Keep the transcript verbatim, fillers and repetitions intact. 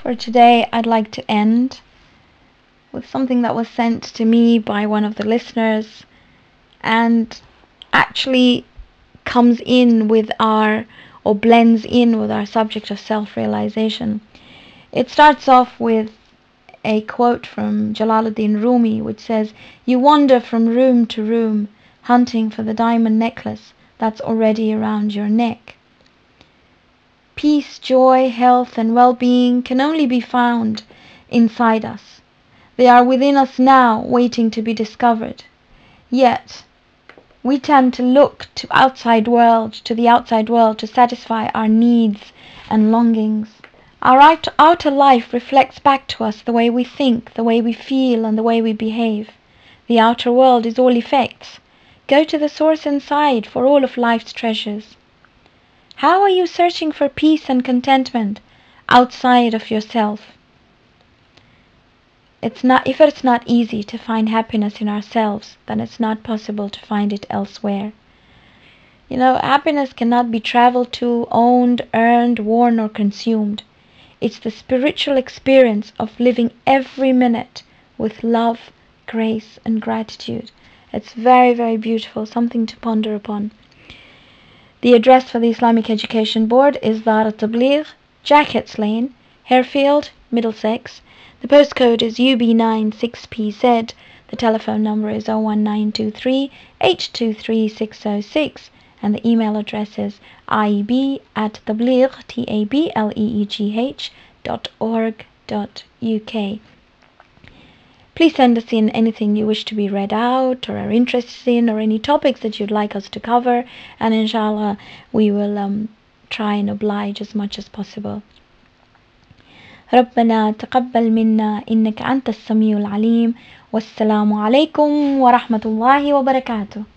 For today, I'd like to end with something that was sent to me by one of the listeners and actually comes in with our, or blends in with our subject of self-realization. It starts off with a quote from Jalaluddin Rumi, which says, "You wander from room to room, hunting for the diamond necklace that's already around your neck." Peace, joy, health, and well-being can only be found inside us. They are within us now, waiting to be discovered. Yet, we tend to look to outside world, to the outside world to satisfy our needs and longings. Our out- outer life reflects back to us the way we think, the way we feel, and the way we behave. The outer world is all effects. Go to the source inside for all of life's treasures. How are you searching for peace and contentment outside of yourself? It's not, if it's not easy to find happiness in ourselves, then it's not possible to find it elsewhere. You know, happiness cannot be traveled to, owned, earned, worn, or consumed. It's the spiritual experience of living every minute with love, grace, and gratitude. It's very, very beautiful, something to ponder upon. The address for the Islamic Education Board is Dar al-Tabligh, Jackets Lane, Harefield, Middlesex. The postcode is U B nine six P Z. The telephone number is zero one nine two three, eight two three, six zero six. And the email address is ieb at tabligh, T A B L E E G H, dot org dot U K. Please send us in anything you wish to be read out or are interested in, or any topics that you'd like us to cover, and inshallah we will um, try and oblige as much as possible. ربنا تقبل منا إنك أنت السميع العليم والسلام عليكم ورحمة الله وبركاته.